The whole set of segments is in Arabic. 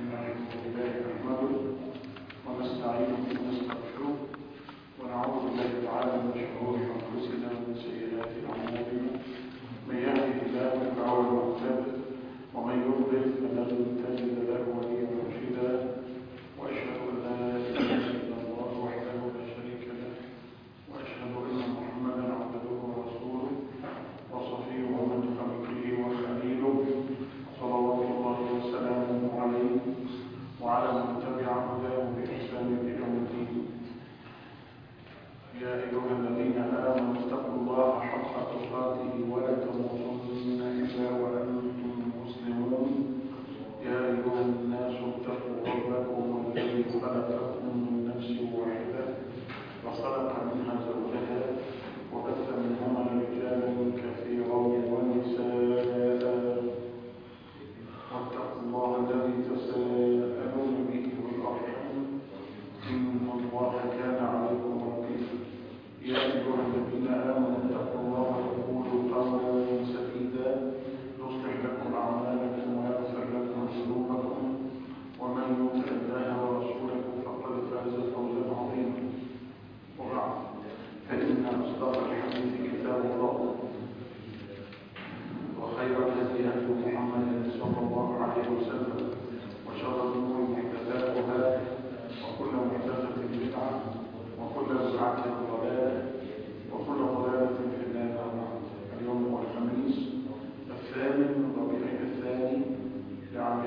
الحمد لله نحمده ونستعينه ونستغفره ونعوذ بالله تعالى من شرور انفسنا ومن سيئات اعمالنا. من يهده الله فهو المهتد ومن يضلل فلن تجد له وليا مرشدا. واشهد ان لا اله الا الله وحده لا شريك له واشهد ان محمدا عبده ورسوله وصفيه من خلقه وخليله صلوات الله وسلامه عليه وعلى من تبع هداه بإحسان إلى يوم الدين. يا أيها الذين آمنوا اتقوا الله حق تقاته ولا تموتن إلا وأنتم مسلمون. يا أيها الناس اتقوا ربكم الذي خلقكم من نفس واحدة وخلق منها زوجها وبث منهما رجالا كثيرا ونساء واتقوا الله الذي تساءلون به والأرحام إن الله كان عليكم رقيبا. يا أيها الذين آمنوا اتقوا الله وقولوا قولا سديدا يصلح لكم أعمالكم ويغفر لكم ذنوبكم ومن يطع الله ورسوله فقد فاز فوزا عظيما. وبعد فإن أصدق الحديث كتاب الله وخير الهدي هدي محمد صلى الله عليه وسلم وشر الأمور محدثاتها وكل محدثة بدعة وكل بدعة ضلالة وكل ضلالة في النار. اليوم هو الخميس 8 ربيع الثاني لعام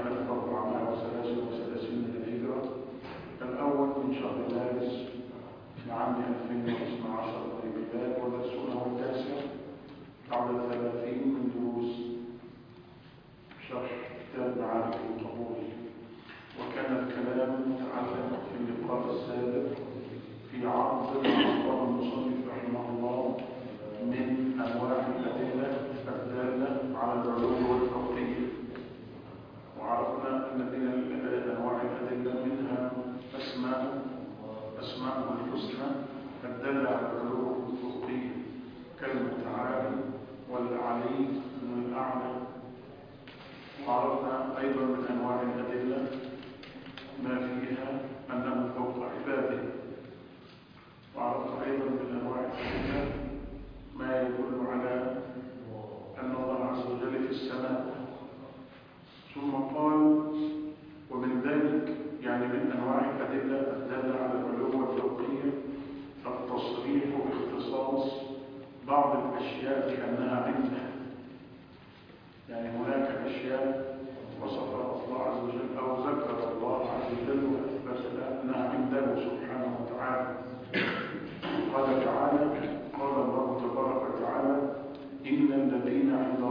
1433 للهجرة، الأول من شهر مارس لعام 2012 للميلاد، ودرسنا هو التاسع بعد 30 من دروس شرح كتاب معارف القبول. وكان الكلام متعلق في اللقاء السابق في عرض ما أخبر المصنف رحمه الله من أنواع الأدلة الدالة على العلو والفوقية، وعرفنا أن من أنواع الأدلة منها أسماء الحسنى الدالة على العلو والفوقية كالمتعالي والعلي والأعلى. وعرفنا أيضا من أنواع الأدلة ما فيها أنه فوق عباده. وعرفنا أيضا من أنواع الأدلة ما يدل على أن الله عز وجل في السماء. ثم قال ومن ذلك يعني من أنواع الأدلة الدالة على العلو والفوقية التصريح باختصاص بعض الأشياء بأنها عنده. يعني هناك أشياء وصفها الله عز وجل أو ذكر الله عز وجل وأثبت أنها عنده سبحانه وتعالى. قال تعالى قال الله تبارك وتعالى إن الذين عند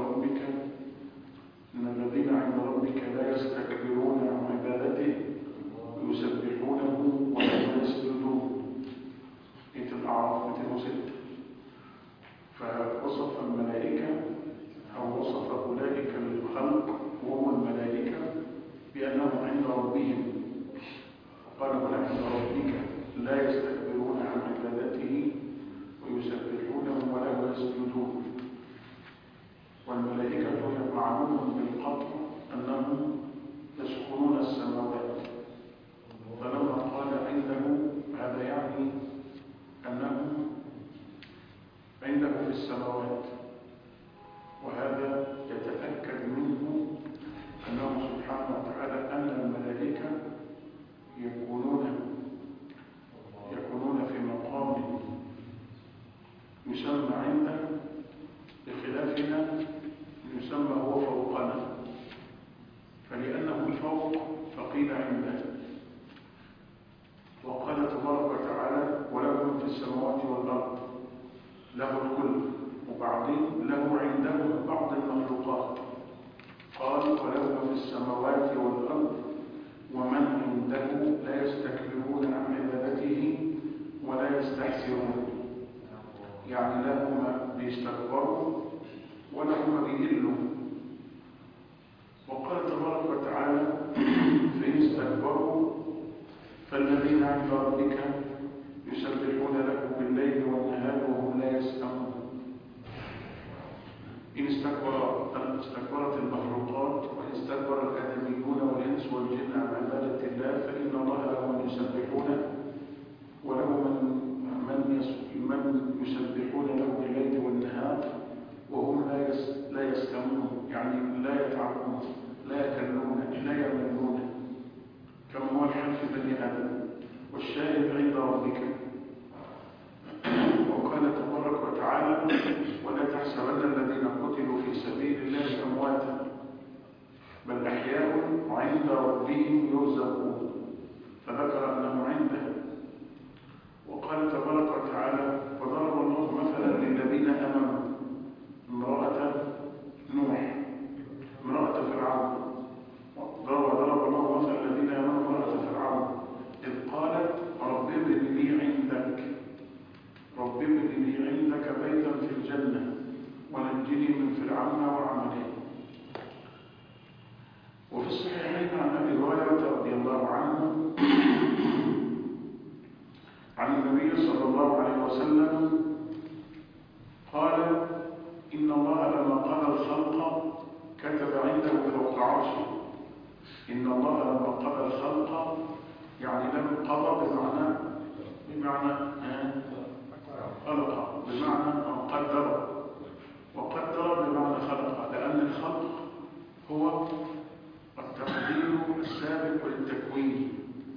ربك لا يستكبرون عن عبادته ويسبحونه ولا يسجدون. آية الأعراف 206. فوصف الملائكة أو وصف أولئك الخلق وهم الملائكة بأنهم عند ربهم. قال ولا عند ربك لا يستكبرون عن عبادته ويسبحونه ولا يسجدون. والملائكة معلوم بالقطع أنهم يسكنون السماوات، فلما قال عنده هذا يعني أنهم عنده في السماوات، وهذا يتأكد منه أنه سبحانه وتعالى أن الملائكة يكونون في مقام يسمى عنده بخلافنا يسمى هو فوقنا، فلأنه فوق فقيل عنده. وقال تبارك وتعالى وله في السماوات والأرض له الكل، وبعدين له عنده بعض المخلوقات. قال وله في السماوات والأرض ومن عنده لا يستكبرون عن عبادته ولا يستحسرون. يعني لا هم بيستكبروا ولا هم بيقلوا. وقال تبارك وتعالى فإن استكبروا فالذين عند ربك يسبحون له بالليل والنهار وهم لا يسأمون. إن استكبرت المخلوقات وإن استكبر الآدميون والإنس الإنس والجن عن عبادة الله فإن الله له من يسبحونه وله من يسبحون له بالليل والنهار وهم لا يسلمون، يعني لا يتعبون، لا يكلون، لا يملون، كما هو الحال في بني آدم. والشاهد عند ربك. وقال تبارك وتعالى: ولا تحسبن الذين قتلوا في سبيل الله أمواتا بل أحياء عند ربهم يرزقون، فذكر أنه عنده. وقال تبارك وتعالى: وضرب الله مثلا للذين آمنوا امرأة نوح امرأة فرعون. وضرب الله مثلا للذين آمنوا امرأة فرعون إذ قالت رب ابن لي عندك بيتا في الجنة ونجني من فرعون وعمله. وفي الصحيحين عن أبي هريرة رضي الله عنه عن النبي صلى الله عليه وسلم قال: إن الله لما قضى الخلق كتب عنده فوق عرشه. إن الله لما قضى الخلق يعني لم قضى بمعنى خلق، بمعنى قدر، وقدر بمعنى خلق، لأن الخلق هو التقدير السابق للتكوين.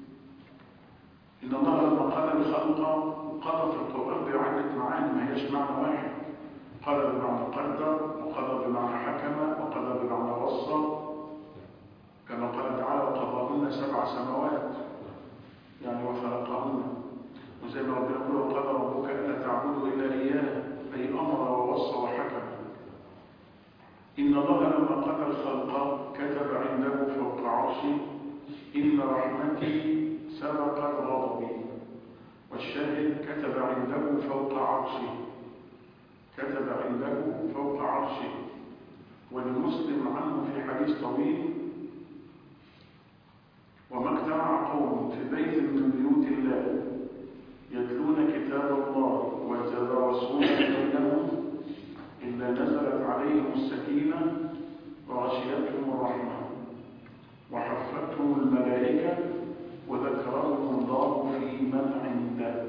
إن الله لما قضى الخلق قضى في القرآن بعدة معاني، ما هيش معنى واحد. قضى بمعنى قدر، وقضى بمعنى حكم، وقضى بمعنى وصى، كما قال تعالى: وقضاهن 7 سماوات، يعني وخلقهن. وزي ما ربنا يقول: وقضى ربك ألا تعبدوا إلا إياه، أي أمر ووصى وحكم. إن الله لما قضى الخلق كتب عنده فوق عرشه: إن رحمتي سبقت غضبي. والشاهد كتب عنده فوق عرشه، كتب عنده فوق عرشه. ولمسلم عنه في حديث طويل: وما اجتمع قوم في بيت من بيوت الله يتلون كتاب الله ويتدارسون بينهم إلا نزلت عليهم السكينة وغشيتهم الرحمة وحفتهم الملائكة وذكرهم الله في من عنده،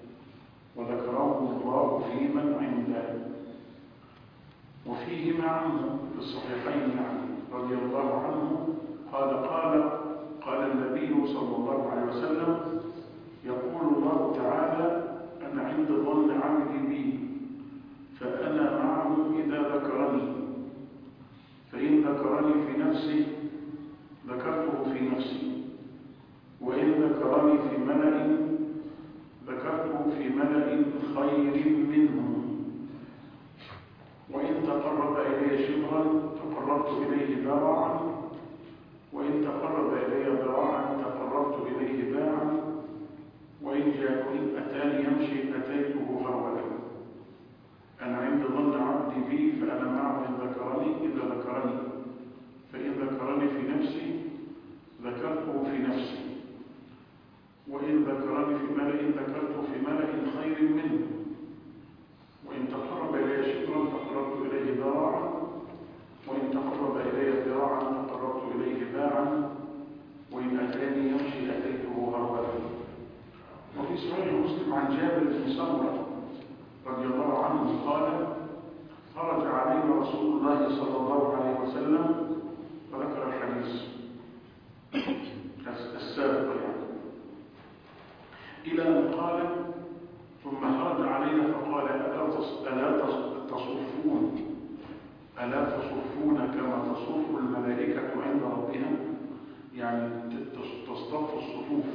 وفيهما عنه في الصحيحين رضي الله عنه قال النبي صلى الله عليه وسلم: يقول الله تعالى: أنا عند ظن عبدي بي فأنا معه إذا ذكرني، فإن ذكرني في نفسي ذكرته في نفسي، وإن ذكرني في ملأ ذكرته في ملأ خير منهم، وإن تقرب إلي شبرا تقربت إليه ذراعا، وإن تقرب إلي ذراعا تقربت إليه باعا، وإن أتاني يمشي أتيته هرولا. أنا عند ظن عبدي بي فأنا معه إن ذكرني إلا ذكرني، فإن ذكرني في نفسي ذكرته في نفسي، وإن ذكرني في ملأ ذكرته في ملأ خير منه، وإن تقرب إلي شبرا تقربت إليه ذراعا، وإن تقرب إلي ذراعا تقربت إليه باعا، وإن أتاني يمشي أتيته هرولا. وفي صحيح مسلم عن جابر بن سمرة رضي الله عنه قال: خرج علينا رسول الله صلى الله عليه وسلم، وذكر الحديث السابق إلى أن قال: ثم خرج علينا فقال: ألا تصفون كما تصف الملائكة عند ربها، يعني تصطف الصفوف.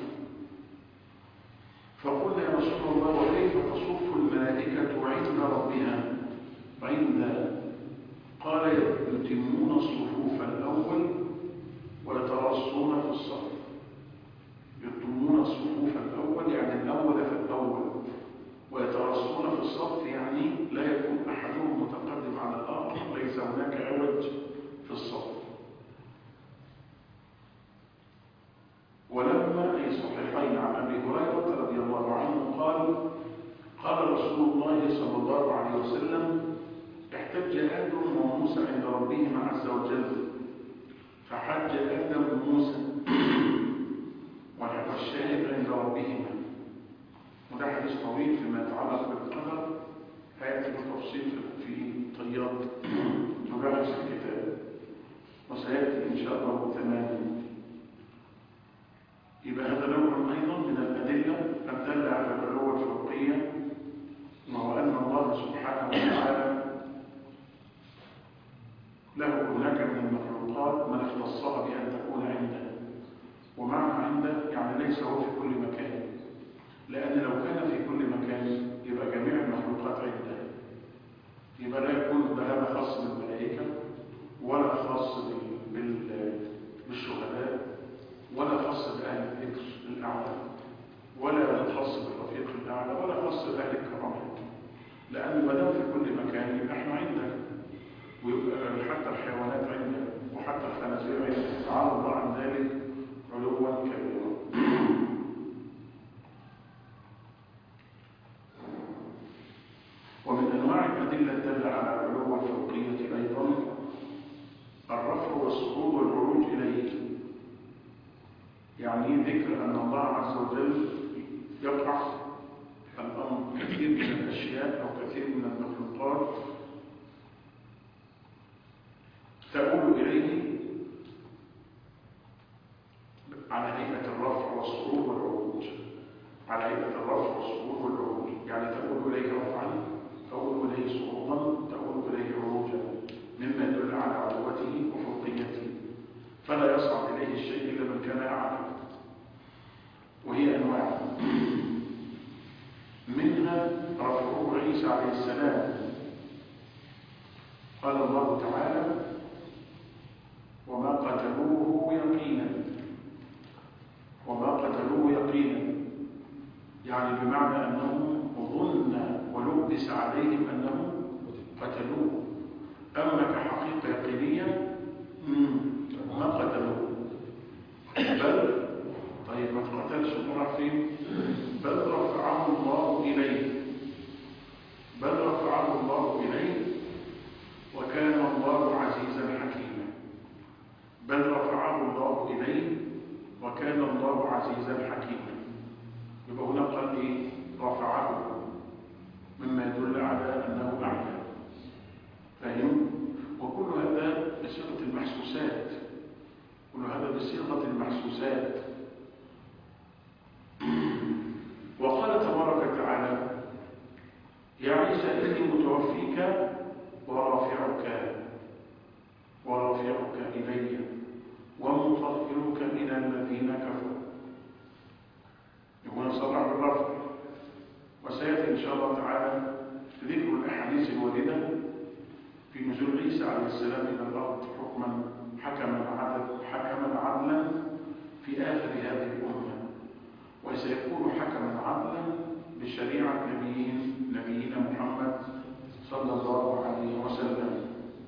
فقلنا: يا رسول الله وكيف تصف الملائكة عند ربها؟ قال: يتمون الصفوف الأول ويترصون في الصف. يتمون الصفوف الأول يعني الأول في الأول، ويترصون في الصف يعني لا يكون أحدهم متقدم على الآخر، ليس هناك عوج في الصف. ولما في صحيحين عن أبي هريرة رضي الله عنه قال رسول الله صلى الله عليه وسلم: احتج آدم وموسى عند ربهما عز وجل فحج آدم وموسى والشاهد عند ربهما. وده حديث طويل فيما يتعلق بالقدر، هيأتي بالتفصيل في طيات مباحث الكتاب، وسيأتي إن شاء الله تماما. يبقى هذا نوع أيضا من الأدلة الدالة على العلو الفوقية، وهو أن الله سبحانه وتعالى له هناك من المخلوقات من اختصها بأن تكون عنده. ومعنى عنده يعني ليس هو في كل مكان، لأن لو كان في كل مكان يبقى جميع المخلوقات عنده، يبقى لا يكون هذا خاص بالملائكة ولا خاص بالشهداء ولا خاص بأهل الذكر الأعلى ولا خاص بالرفيق الأعلى ولا خاص بأهل الكرامات، لأن ما دام في كل مكان يبقى احنا عندنا، ويبقى حتى الحيوانات عندنا وحتى الخنازير عندنا. تعالى الله عن ذلك علوا كبيرا. ومن أنواع الأدلة الدالة على العلو والفوقية أيضا الرفع والصعود والعروج إليه، يعني ذكر أن الله عز وجل يقع الأمر كثير من الأشياء أو كثير من المخلوقات تؤول إليه على هيئة الرفع والصعود والعروج، على هيئة الرفع والصعود والعروج، يعني تؤول إليه رفعا، تؤول إليه صعودا، تؤول إليه عروجا، مما يدل على علوته وفوقيته، فلا يصعد إليه الشيء إلا من كان أعلى. وهي أنواع، منها رفعه عيسى عليه السلام. قال الله تعالى: وما قتلوه يقينا. وما قتلوه يقينا يعني بمعنى أنه ظن ولبس عليهم أنهم قتلوه، أما كحقيقة يقينية ما قتلوه. بل طيب ما تقتلش راح فين؟ بل رفعه الله إليه، بل رفعه الله إليه وكان الله عزيزا حكيما. بل رفعه الله إليه وكان الله عزيزا حكيما. يبقى هنا قال إيه؟ رفعه، مما يدل على أنه أعلى. فاهم؟ وكل هذا بصيغة المحسوسات، كل هذا بصيغة المحسوسات. وقال تبارك وتعالى: يا عيسى إني متوفيك ورافعك إلي ومطهرك من الذين كفروا. يقول صرح بالرفع، وسيأتي إن شاء الله تعالى ذكر الأحاديث الواردة في نزول عيسى عليه السلام إلى الأرض حكما عدلا في آخر هذه الأمة، وسيكون حكما عدلا بشريعة نبينا محمد صلى الله عليه وسلم.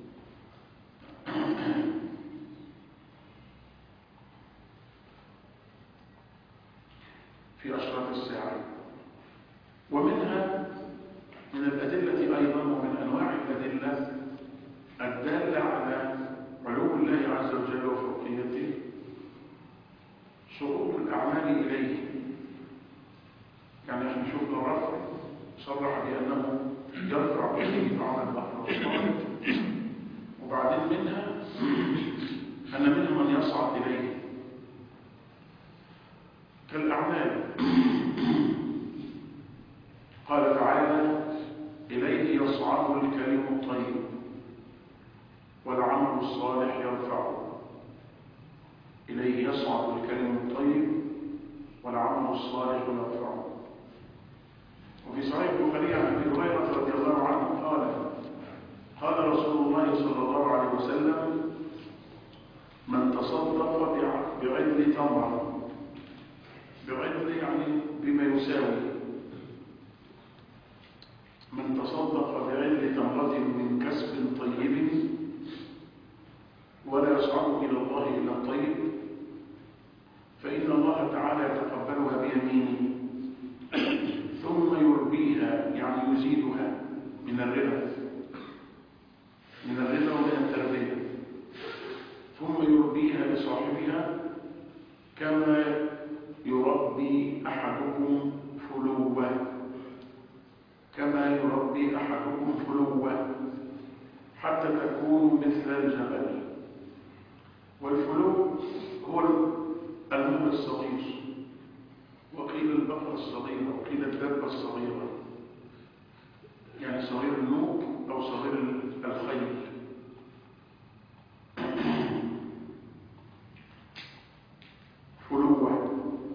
في أشراط الساعة. ومنها من الأدلة أيضا، ومن أنواع الأدلة الدالة على علو الله عز وجل وفوقيته صعود الأعمال إليه. يعني احنا شفنا الرفع صرح بأنه يرفع إليه بعض المخلوقات، وبعدين منها أن منهم من يصعد إليه كالأعمال. قال تعالى: إليه يصعد الكلم الطيب والعمل الصالح يرفعه. إليه يصعد الكلم الطيب والعمل الصالح يرفعه. وفي صحيح البخاري عن أبي هريرة رضي الله عنه قال رسول الله صلى الله عليه وسلم: من تصدق بعدل تمرة، بعدل يعني بما يساوي، من تصدق بعدل تمرة من كسب طيب ولا يصعد إلى الله إلا الطيب، فإن الله تعالى يتقبلها بيمينه ثم يربيها، يعني يزيدها من الربا ومن التربية، ثم يربيها لصاحبها كما يربي أحدكم فلوة، كما يربي أحدكم فلوة حتى تكون مثل الجبل. والفلو هو المهر الصغير، وقيل البقرة الصغيرة، وقيل الدابة الصغيرة، يعني صغير النوق أو صغير الخيل. فلوة.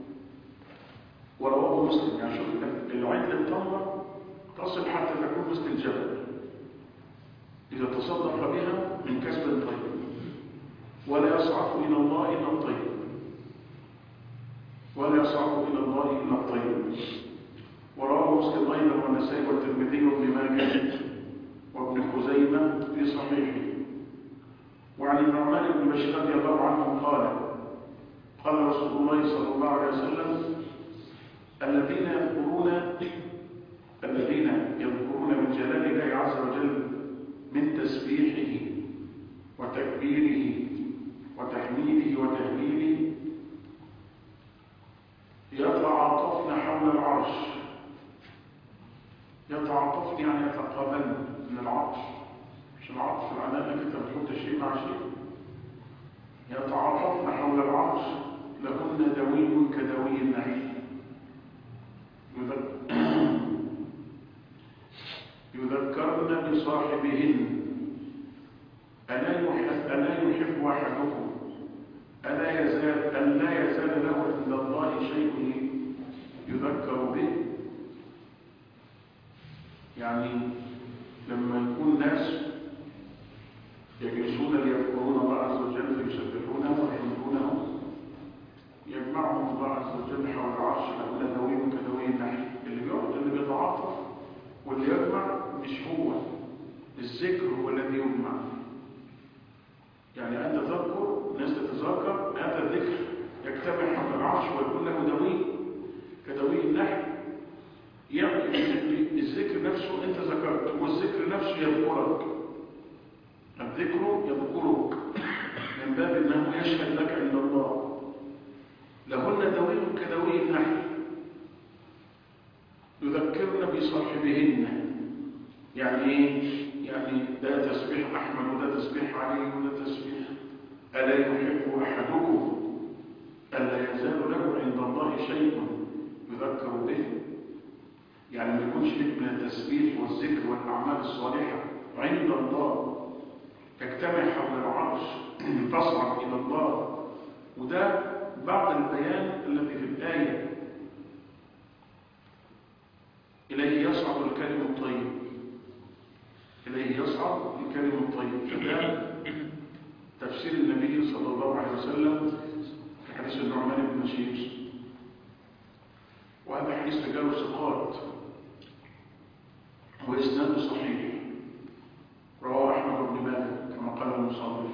ورواه مسلم، يعني شوف العين التمرة تصل حتى تكون مثل الجبل إذا تصدق بها من كسب طيب، ولا يصعد إلى الله إلا الطيب، ولا يصعد إلى الله إلا الطيب. ورواه مسلم أيضا والنسائي والترمذي وابن ماجه وابن خزيمة في صحيحه. وعن النعمان بن بشير رضي الله عنه قال قال رسول الله صلى الله عليه وسلم: الذين يذكرون من جلال الله عز وجل من تسبيحه وتكبيره وتحميده وتهليله يتعاطفن حول العرش. يتعاطفن يعني يتقابلن من العطف، مش العطف العناء انك انت بتحط شيء مع شيء. يتعاطفن حول العرش لهن دوي كدوي النحل. يذكرن بصاحبهن. ألا يحب أحدكم أن لا يزال له عند الله شيء يذكر به. يعني لما يكون ناس يجلسون ليذكرون الله عز وجل فيسبحونه ويحمدونه، يجمعهم الله عز وجل حول العرش لهن دوي كدوي النحل. اللي بيتعاطف واللي يجمع مش هو الذكر، هو الذي يجمع. يعني أنت تذكر، الناس تتذكر، هذا الذكر يجتمع حول العرش ويكون له دوي كدوي النحل. يعني الذكر نفسه أنت ذكرت، والذكر نفسه يذكرك. الذكر يذكرك من باب أنه يشهد لك عند الله. لهن دوي كدوي النحل يذكرن بصاحبهن. يعني ايه؟ يعني ده تسبيح احمد وده تسبيح علي وده تسبيح. الا يحب احدكم الا يزال له عند الله شيء يذكر به. يعني ما يكونش لك من التسبيح والذكر والاعمال الصالحه عند الله تجتمع حول العرش تصعد الى الله. وده بعض البيان الذي في الايه: إليه يصعد الكلم الطيب. إليه يصعد الكلم الطيب. فده تفسير النبي صلى الله عليه وسلم في حديث النعمان بن بشير، وهذا حديث رجاله ثقات وإسناده صحيح. رواه أحمد بن مالك كما قال المصنف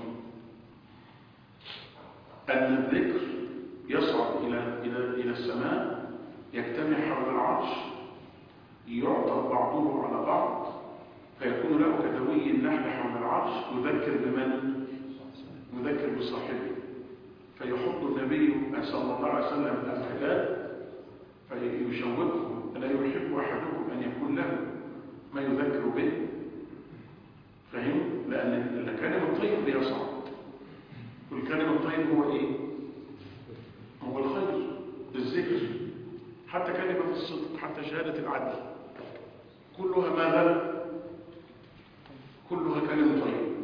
أن الذكر يصعد إلى السماء، يجتمع حول العرش، يعطف بعضه على بعض فيكون له كدوي النحل حول العرش. يذكر بمن؟ يذكر بصاحبه. فيحط النبي صلى الله عليه وسلم الأفعال فيشوقه: ألا يحب أحدكم أن يكون له ما يذكر به؟ فهم؟ لأن الكلم الطيب يصعد، والكلم الطيب هو إيه؟ هو الخير، الذكر، حتى كلمة الصدق، حتى شهادة العدل، كلها ماذا؟ كلها كلم طيب.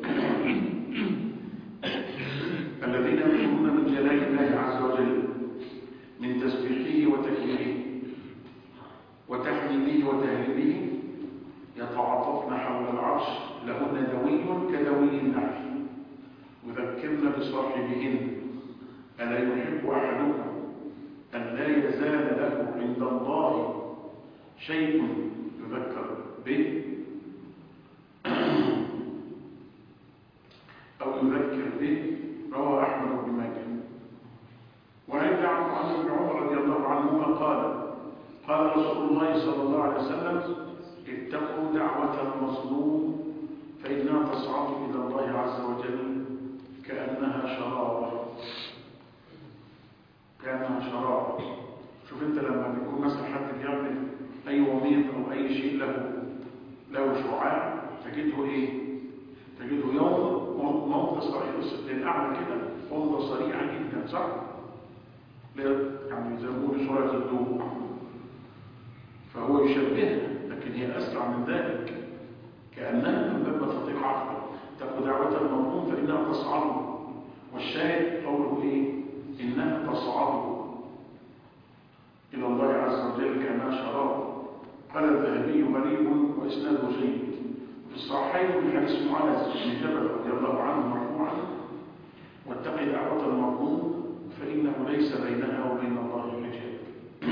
الذين يذكرون من جلال الله عز وجل من تسبيحه وتكبيره وتحميده وتهليله يتعاطفن حول العرش لهن دوي كدوي النحل يذكرن بصاحبهن. ألا يحب أحدكم أن لا يزال له عند الله شيء يذكر به أو يذكر به. رواه أحمد بن ماجه. وعند عن ابن عمر رضي الله عنهما قال رسول الله صلى الله عليه وسلم: اتقوا دعوة المظلوم فإنها تصعد إلى الله عز وجل كأنها شراب للأعلى كده ومضة سريعة جدا، صح؟ يعني زي ما بيقولوا سرعة الضوء، فهو يشبهها، لكن هي أسرع من ذلك، كأنها من باب مفاتيح عقل. تقول دعوة المظلوم فإنها تصعد، والشاهد قوله إيه؟ إنها تصعد إلى الله عز وجل كأنها شراب. قال الذهبي غريب وإسناده جيد. في الصحيحين من حديث معاذ بن جبل رضي الله عنه مرفوعا: واتق دعوة المظلوم فإنه ليس بينها وبين الله حجاب.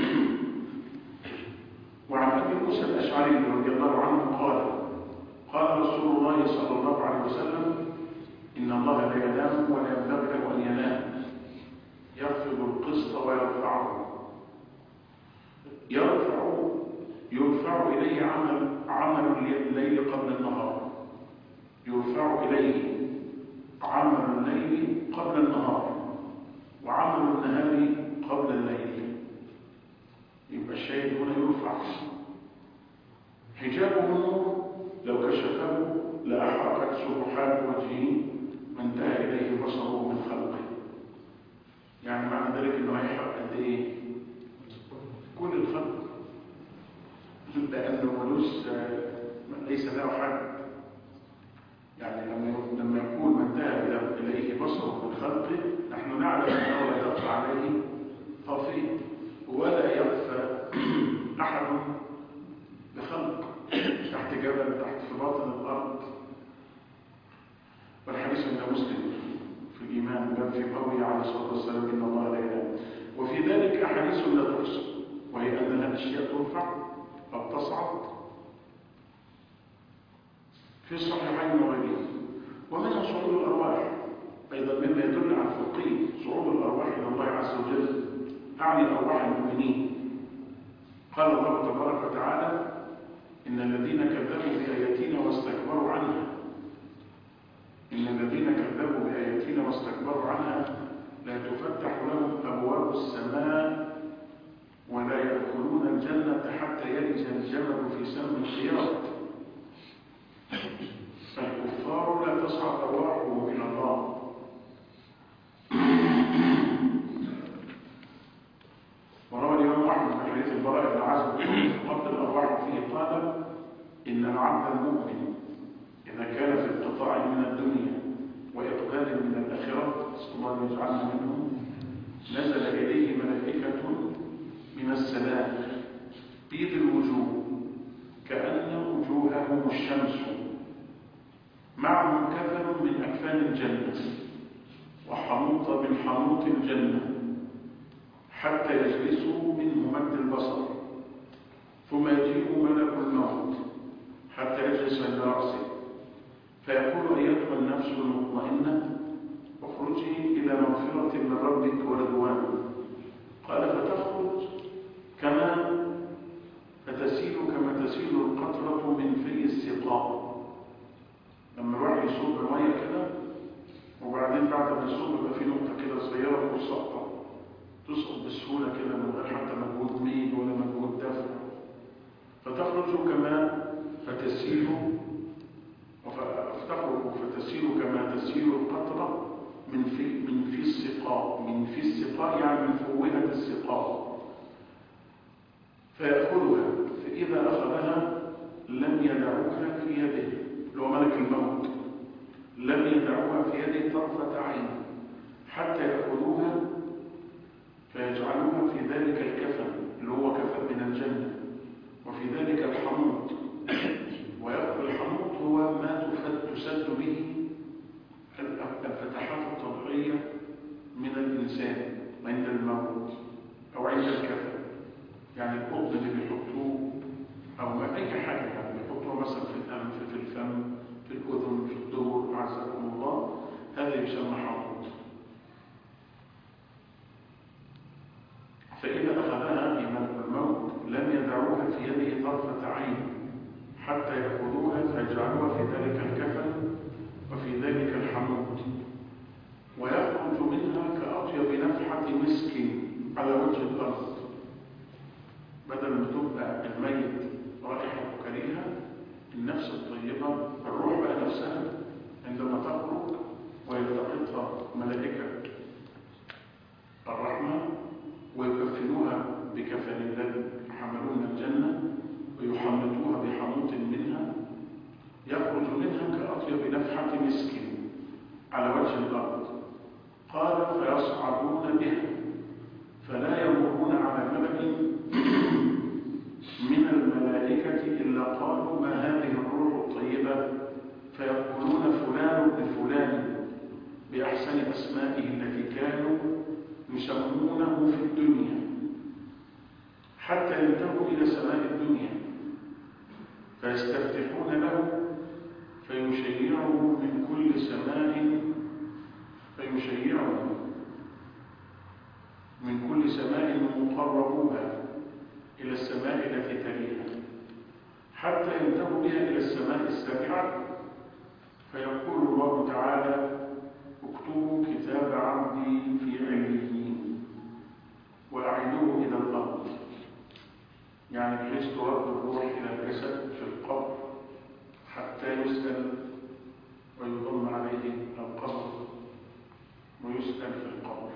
وعن أبي موسى الأشعري رضي الله عنه قال رسول الله صلى الله عليه وسلم: إن الله لا ينام ولا ينبغي له أن ينام، يخفض القسط ويرفعه. يرفع إليه عمل الليل قبل النهار، يرفع إليه عمل الليل قبل النهار، وعمل النهار قبل الليل. يبقى الشيء هنا يرفع. حجابه النور لو كشفه لأحرقت سبحات وجهه وانتهى إليه بصره من خلقه. يعني معنى ذلك أنه هيحرق قد إيه؟ كل الخلق، لأنه ليس له حد. يعني لما يكون من انتهى إليه بصره من خلقه، نحن نعلم أنه لا يخفى عليه خفي ولا يخفى أحد بخلق تحت جبل، تحت في باطن الأرض. والحديث عند مسلم في الإيمان باب في قوله عليه الصلاة والسلام: إن الله لا ينام. وفي ذلك أحاديث لا تحصى، وهي أن الأشياء ترفع أو تصعد في الصحيحين وغيرهم. ومنها صعود الأرواح أيضا مما يدل على الفقيه، صعود الأرواح إلى الله عز وجل، أعني أرواح المؤمنين. قال الله تبارك وتعالى: إن الذين كذبوا بآياتنا واستكبروا عنها، إن الذين كذبوا بآياتنا واستكبروا عنها لا تفتح لهم أبواب السماء ولا يدخلون الجنة حتى يلج الجمل في سم الخياط. فالكفار لا تصعد أرواحهم إلى الله. وروى الإمام أحمد في حديث البراء بن عازب قبل الأرواح فيه قال: إن العبد المؤمن إذا كان في انقطاع من الدنيا وإقبال من الآخرة، نسأل الله أن يجعلنا منهم، نزل إليه ملائكة من السماء بيض الوجوه كأن وجوههم الشمس، معهم كفن من أكفان الجنة وحنوط من حنوط الجنة، حتى يجلسوا منه مد البصر، ثم يجيء ملك الموت حتى يجلس عند رأسه فيقول: أيتها النفس المطمئنة اخرجي إلى مغفرة من ربك ورضوان. قال: فتخرج فتسيل كما تسيل القطرة من في السقاء. لما الواحد يصب المية كده وبعدين بعد ما يصب يبقى في نقطة كده صغيرة وسقطة، تسقط بسهولة كده من غير حتى مجهود ميل ولا مجهود دفع. فتخرج فتسيل كما تسيل القطرة من في السقاء. من في السقاء يعني من فوهة السقاء. فيأخذها، فإذا أخذها لم يدعوها في يده، لو ملك الموت، لم يدعوها في يده طرفة عين حتى يأخذوها فيجعلوها في ذلك الكفن اللي هو كفن من الجنة، وفي ذلك الحنوط. والحنوط هو ما تسد به الفتحات الطبيعية من الإنسان عند الموت أو عند الكفن. يعني القطن اللي بيحطوه أو أي حاجة يعني بيحطوها مثلا في الأنف، في الفم، في الأذن، في الدبر، أعزكم الله، هذا يسمى حنوط. فإذا أخذها ملك الموت لم يدعوها في يده طرفة عين حتى يأخذوها فيجعلوها في ذلك الكفن وفي ذلك الحنوط، ويخرج منها كأطيب نفحة مسك على وجه الأرض. بدل ما تبقى الميت رائحة كريهة، النفس الطيبة، الروح بقى نفسها عندما تخرج ويلتقطها على وجه الأرض. قال فيصعدون بها فلا يمرون على ملأ من الملائكة إلا قالوا ما هذه الروح الطيبة، فيقولون فلان ابن فلان بأحسن أسمائه التي كانوا يسمونه في الدنيا، حتى ينتهوا إلى سماء الدنيا فيستفتحون له فيشيعه من كل سماء، مقربوها إلى السماء التي تليها، حتى ينتهوا بها إلى السماء السابعة، فيقول الله تعالى اكتبوا كتاب عبدي في عليين وأعيدوه إلى الأرض، يعني بحيث ترد الروح إلى الجسد في القبر حتى يسأل ويضم عليه القبر ويسأل في القبر.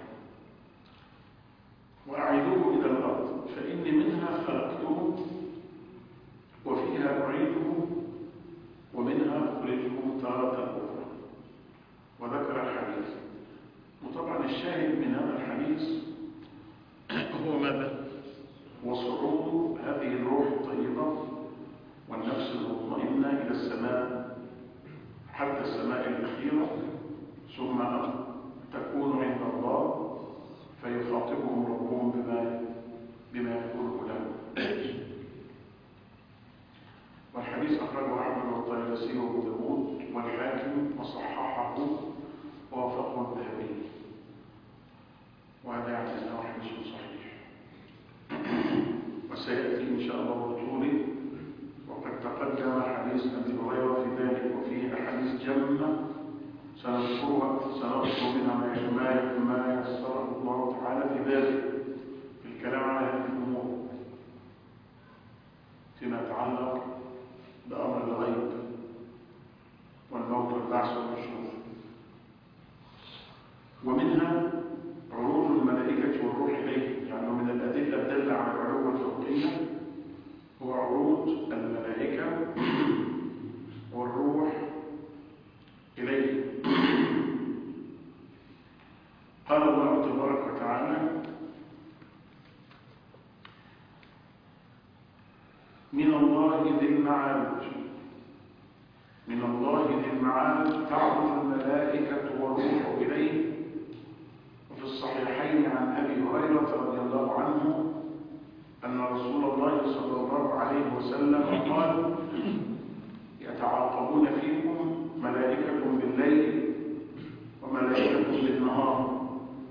وأعيدوه إلى الأرض فإني منها خلقته وفيها أعيده ومنها أخرجه تارة أخرى. وذكر الحديث. وطبعا الشاهد من هذا الحديث هو ماذا؟ وصعود هذه الروح الطيبة والنفس المطمئنة إلى السماء حتى السماء الأخيرة، ثم تكون عند الله فيخاطبهم ربهم بما يقوله لهم. والحديث أخرجه أحمد والطيالسي وأبو داود والحاكم وصححه ووافقه الذهبي، وهذا يعني أنه حديث صحيح. وسيأتي إن شاء الله بطوله، وقد تقدم حديث أبي هريرة في ذلك، وفيه أحاديث جمة سنذكر منها ما يسره الله تعالى في ذلك، في الكلام على هذه الأمور فيما يتعلق بأمر الغيب والموت والبعث والنشور. ومنها عروج الملائكة والروح إليه، يعني من الأدلة الدالة على العلو والفوقية هو عروج الملائكة والروح إليه. قال الله تبارك وتعالى من الله ذي المعارج، من الله ذي المعارج تعرج الملائكة والروح إليه. وفي الصحيحين عن أبي هريرة رضي الله عنه أن رسول الله صلى الله عليه وسلم قال يتعاقبون فيكم ملائكة بالليل وملائكة بالنهار.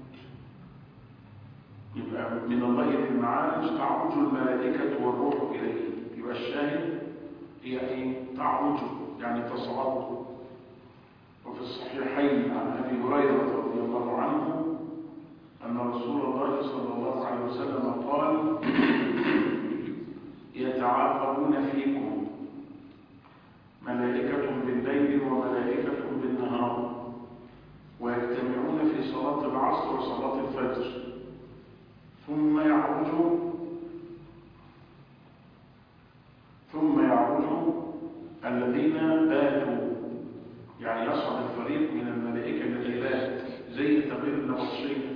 يبقى من الله ذي المعارج تعرج الملائكة والروح إليه. يبقى الشاهد هي ايه؟ تعرج يعني تصعد. وفي الصحيحين عن أبي هريرة رضي الله عنه أن رسول الله صلى الله عليه وسلم قال يتعاقبون فيكم ملائكة بالليل وملائكة بالنهار، ويجتمعون في صلاة العصر وصلاة الفجر، ثم يعرج الذين باتوا، يعني يصعد الفريق من الملائكة الذي بات زي تغيير النبطشية،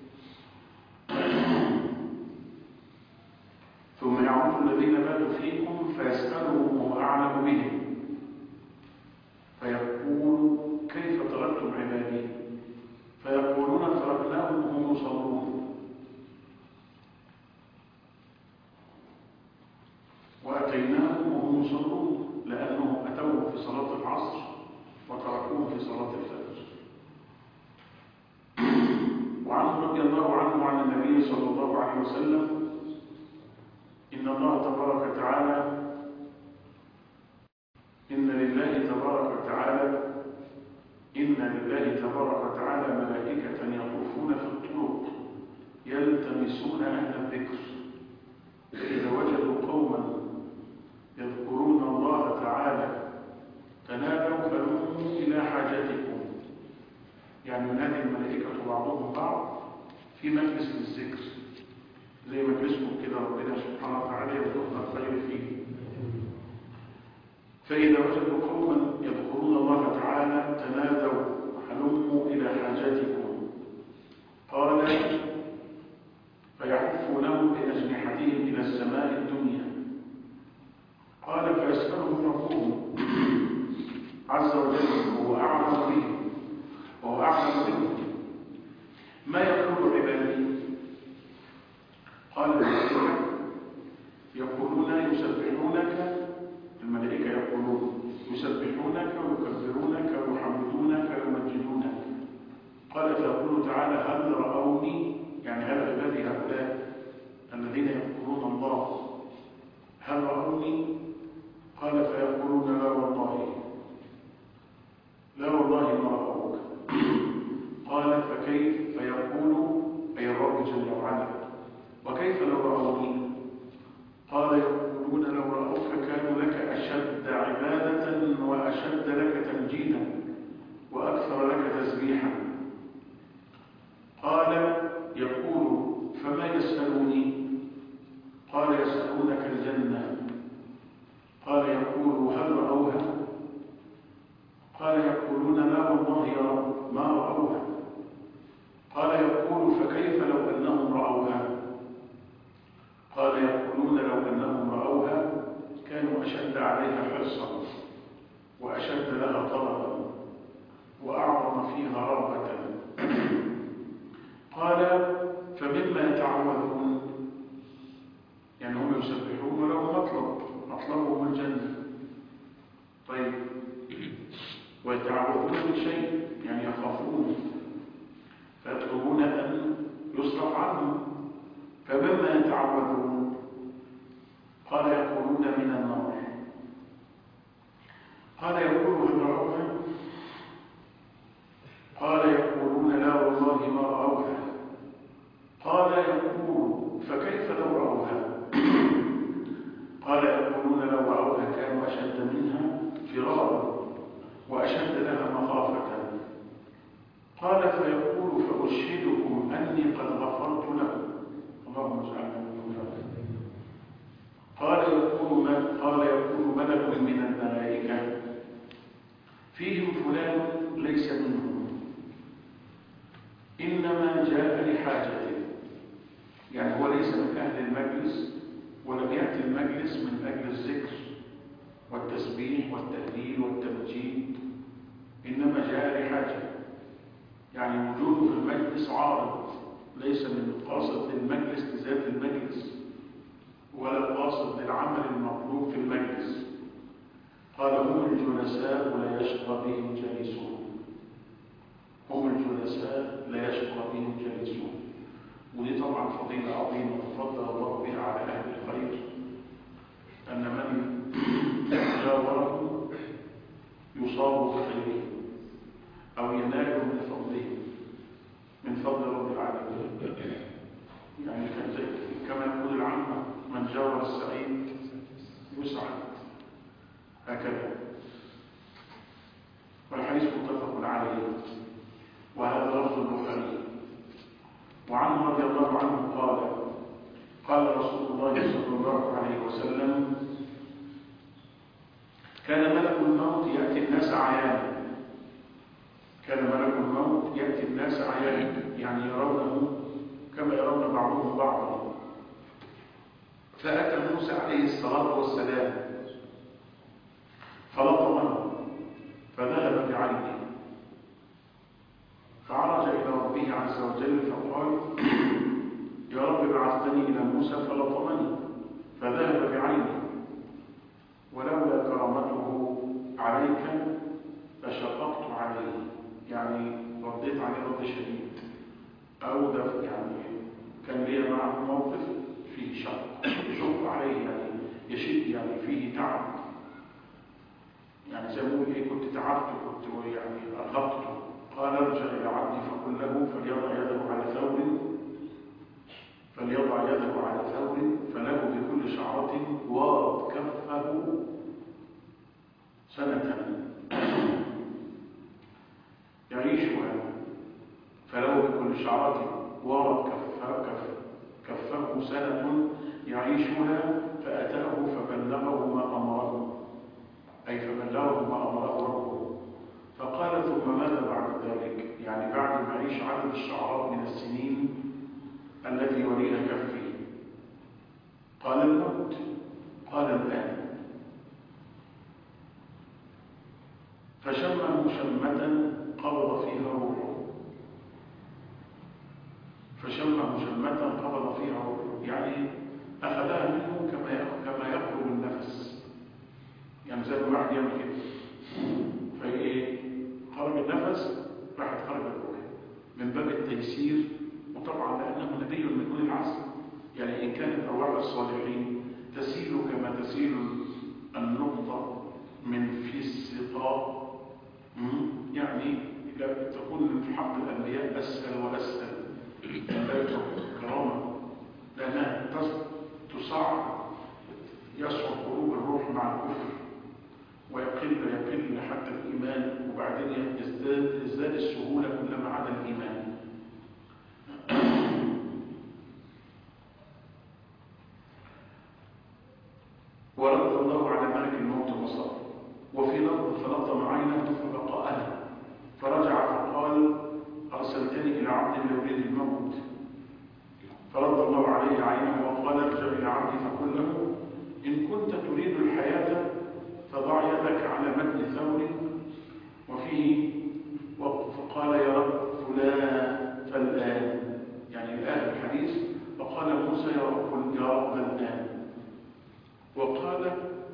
ثم يعرج الذين باتوا فيكم فيسألهم وهو أعلم بهم فيقول كيف تركتم عبادي؟ فيقولون تركناهم وهم يصلون وأتيناهم وهم يصلون، لأنهم أتوهم في صلاة العصر وتركوهم في صلاة الفجر. وعنه رضي الله عنه عن النبي صلى الله عليه وسلم إن الله تبارك وتعالى إن لله تبارك وتعالى ملائكة يطوفون في الطرق يلتمسون أهل الذكر، فإذا وجدوا قوما يذكرون الله تعالى تنادوا فلوموا إلى حاجتكم. يعني ينادي الملائكة بعضهم بعض في مجلس للذكر زي مجلسكم كده، ربنا سبحانه وتعالى يذكرنا الخير فيه. فإذا وجدوا قوما يذكرون الله تعالى تنادوا هلم تعالى هل رأوني، يعني هل عبادي هؤلاء الذين يذكرون الله هل رأوني؟ قال فيقولون لا والله، لا والله ما رأوك. قال فكيف؟ فيقول أي الرب جل وعلا وكيف لو رأوني؟ قال يقولون لو رأوك كانوا لك أشد عبادة وأشد لك تمجيدا وأكثر لك تسبيحا. قال يقول فما يسألوني؟ قال يسألونك الجنة. قال يقول هل رأوها؟ قال يقولون لا والله يا رب ما رأوها. قال يقول فكيف لو أنهم رأوها؟ قال يقولون لو أنهم رأوها كانوا أشد عليها حرصا وأشد لها طلبا وأعظم فيها رغبة. قال فمما يتعوذون؟ يعني هم يسبحون ولهم مطلبهم الجنة. طيب ويتعوذون من شيء يعني يخافون فيطلبون أن يصرف عنهم. فمما يتعوذون؟ قال يقولون من النار. قال يقول هل رأوها؟ قال يقولون لا والله ما رأوها. قال يقول فكيف لو رأوها؟ قال يقولون لو رأوها كانوا أشد منها فرارا وأشد لها مخافة. قال فيقول فأشهدكم أني قد غفرت لكم. اللهم اجعلنا منهم. قال يقول ملك من الملائكة فيهم فلان ليس منهم إنما جاء لحاجته، يعني هو ليس من أهل المجلس ولم يأتي المجلس من أجل الذكر والتسبيح والتهليل والتمجيد، إنما جاء لحاجة، يعني وجوده في المجلس عارض، ليس من قاصد للمجلس لذات المجلس ولا قاصد للعمل المطلوب في المجلس. قال هم الجلساء لا يشقى بهم جالسون. هم الجلساء لا يشقى بهم جالسون. ودي طبعا فضيلة عظيمة تفضل الله بها على أهل الخير، أن من جاوره يصاب بخيره أو ينال من فضله، من فضل رب العالمين. يعني كما يقول العامة من جاور السعيد يسعد، هكذا. والحديث متفق عليه وهذا لفظ البخاري. وعنه رضي الله عنه قال رسول الله صلى الله عليه وسلم كان ملك الموت يأتي الناس عيانا. كان ملك الموت يأتي الناس عيانا، يعني يرونه كما يرون بعضهم بعضا. فأتى موسى عليه الصلاة والسلام فلطمه فذهب بعينه، فعرج إلى ربه عز وجل فقال يا رب بعثتني إلى موسى فلطمني فذهب بعيني، ولولا كرامته عليك لشققت عليه، يعني رديت عليه رد شديد، أو ده يعني كان لي معه موقف فيه يشق عليه، يعني يشد، يعني فيه تعب، يعني زي ما يقول ايه كنت تعبت، كنت يعني ارهقته. قال ارجع الى عبدي فقل له فليضع يده على ثوب فله بكل شعرة وارد كفه سنة يعيشها، فله بكل شعرة وارد كفه سنة يعيشها، فأتاه فبلغه ما أمره، أي فبلغه ما أمره ربه. فقال ثم ماذا بعد ذلك؟ يعني بعد ما يعيش عدد الشعرات من السنين التي يوليها كفه. قال الموت. قال الآن. فشمه شمة قبض فيها روحه. يعني أخذها منه كما يخرج النفس، يعني زي ما واحد يعمل كده فايه خرج النفس راحت خرج الروح، من باب التيسير طبعا لأنه نبي من أولي العزم، يعني إن كانت أرواح الصالحين تسيل كما تسيل النقطة من في السقاء، يعني تكون في حق الأنبياء أسهل وأسهل، لا كرامة، لأنها تصعب، يصعب قلوب الروح مع الكفر ويقل حتى الإيمان، وبعدين يزداد السهولة كلما عدا الإيمان. ورد الله على ملك الموت بصره، وفي لفظ فلطم عينه فبقاها، فرجع فقال أرسلتني إلى عبد يريد الموت، فرد الله عليه عينه وقال ارجع إلى عبدي فقل له إن كنت تريد الحياة فضع يدك على متن ثور وفيه فقال يا رب فلان فالآن، يعني الآن الحديث، فقال موسى يا رب الآن، وقال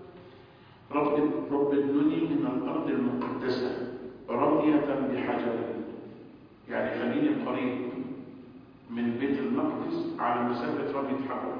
رب ابنني من الأرض المقدسة رمية بحجر، يعني خليني قريب من بيت المقدس على مسافة رمية حجر.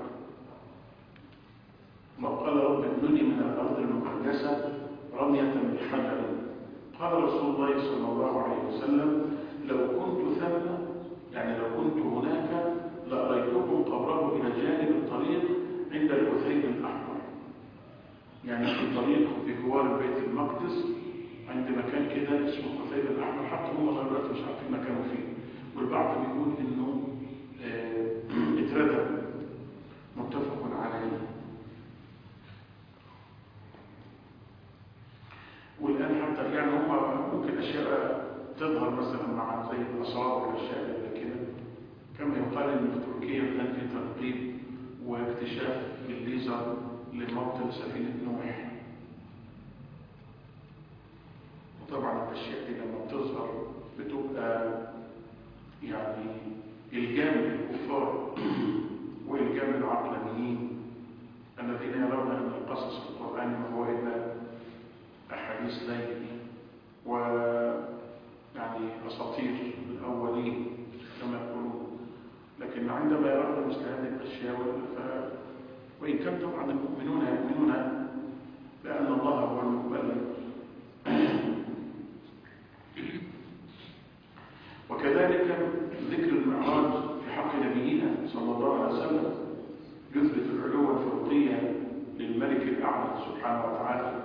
وقال رب ابنني من الأرض المقدسة رمية بحجر. قال رسول الله صلى الله عليه وسلم لو كنت ثم، يعني لو كنت هناك لأريتكم قبره إلى جانب الطريق عند الكثيب الأحمر، يعني في طريق في جوار بيت المقدس عند مكان كده اسمه الكثيب الأحمر، حتى هم لغاية دلوقتي مش عارفين مكانه فين، والبعض بيقول إنه اتردم، متفق عليه. والآن حتى يعني هم ممكن أشياء تظهر مثلا مع زي الأسرار والأشياء اللي كده، كما يقال إن في تركيا الآن في تنقيب واكتشاف بالليزر لموطن سفينة نوح. وطبعا الأشياء دي لما بتظهر بتبقى يعني إلجام للكفار وإلجام العقلانيين الذين يرون أن القصص القرآني ما هو إلا أحاديث ليلي ويعني أساطير الأولين كما يقولون، لكن عندما يرون مثل هذه الأشياء وإن كان طبعا المؤمنون يؤمنون بأن الله هو المبلغ. وكذلك ذكر المعراج في حق نبينا صلى الله عليه وسلم يثبت العلو الفوقية للملك الأعلى سبحانه وتعالى.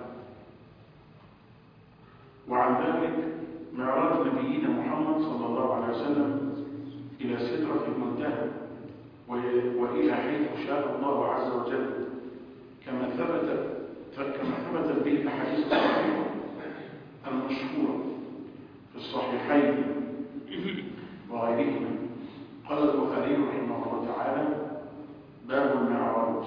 وعن ذلك معراج نبينا محمد صلى الله عليه وسلم إلى سدرة المنتهى وإلى حيث شاء الله عز وجل، كما ثبتت به الأحاديث الصحيحة المشهورة في الصحيحين وغيرهما. قال البخاري رحمه الله تعالى باب المعراج.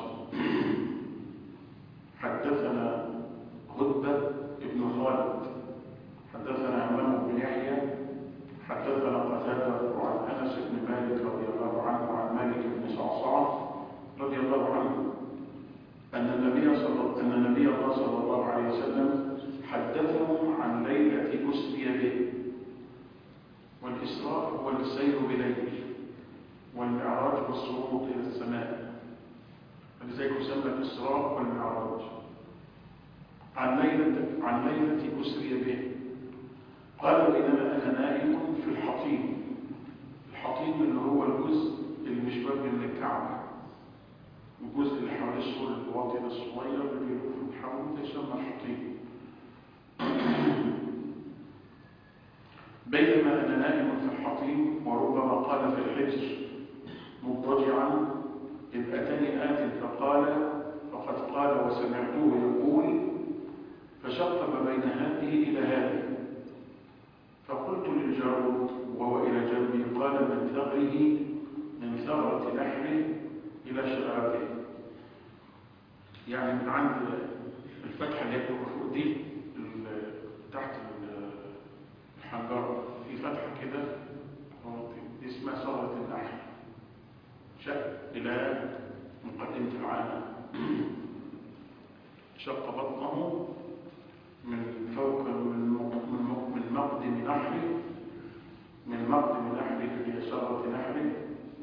حدثنا غدبة بن خالد حدثنا همام بن يحيى حدثنا قتادة عن أنس بن مالك رضي الله عنه عن مالك بن صعصعة رضي الله عنه أن النبي الله صلى الله عليه وسلم حدثهم عن ليلة أسري به. والإسراء هو السير بليل، والمعراج هو الصعود إلى السماء، فلذلك يسمى الإسراء والمعراج. عن ليلة أسري به قال بينما أنا نائم في الحطيم. الحطيم اللي هو الجزء اللي مش باقي من الكعبة، الجزء اللي حوالي السور الواطي الصغير اللي بيلف حوله يسمى الحطيم. بينما أنا نائم في الحطيم، وربما قال في الحجر مضطجعا، إذ أتاني آت فقد قال وسمعته يقول، فشق ما بين هذه إلى هذه، فقلت للجارود وهو إلى جنبي قال من ثغرة نحره إلى شرابه، يعني من عند الفتحة اللي يكون فوق دي تحت الحنجرة في فتحة كده اسمها ثغرة النحر، شق إلى مقدمة العالم، شق بطنه من فوق من مقدم نحره إلى ثغرة نحره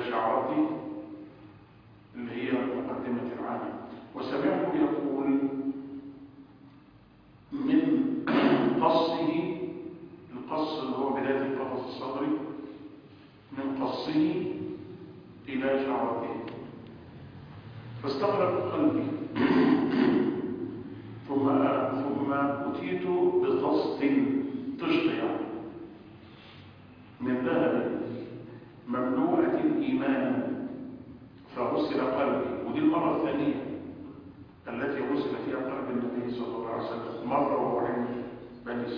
شعرتي اللي هي مقدمة العالم. وسمعته يقول من قصه، القص اللي هو بداية القفص الصدري، من قصه إلى شعرته، فاستغرب قلبي. ثم أتيت بطست، طشت يعني، من ذهب مملوءة إيمانا فغسل قلبي. ودي المرة الثانية التي غسل فيها قلب النبي صلى الله عليه وسلم. مرة وهو عند بني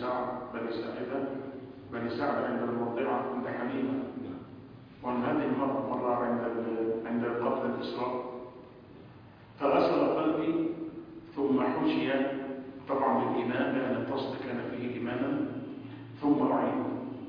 سعد عند المرضعة عند حليمة، وأن هذه المرة عند قبل الإسراء. فغسل قلبي ثم حشي طبعا بالإيمان، لأن التصد كان فيه إيمانا، ثم أعيد.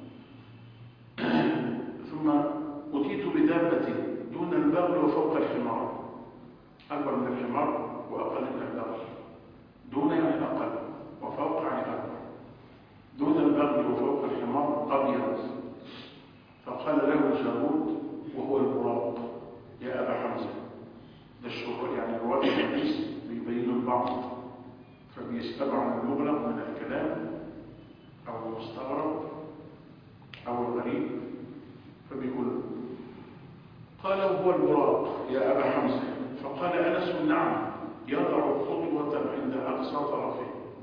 ثم أتيت بدابة دون البغل وفوق الحمار، أكبر من الحمار وأقل من البغل. دون يعني أقل، وفوق يعني أكبر. دون البغل وفوق الحمار أبيض. فقال له جارود وهو البراق: يا أبا حمزة. ده الشروع يعني رواة الحديث بيبينوا البعض، فبيستبع عن المغلق من الكلام أو المستغرب أو الغريب، فبيقول قال وهو البراق: يا أبا حمزة. فقال أنس: نعم. يضع الخطوة عند أقصى طرفه،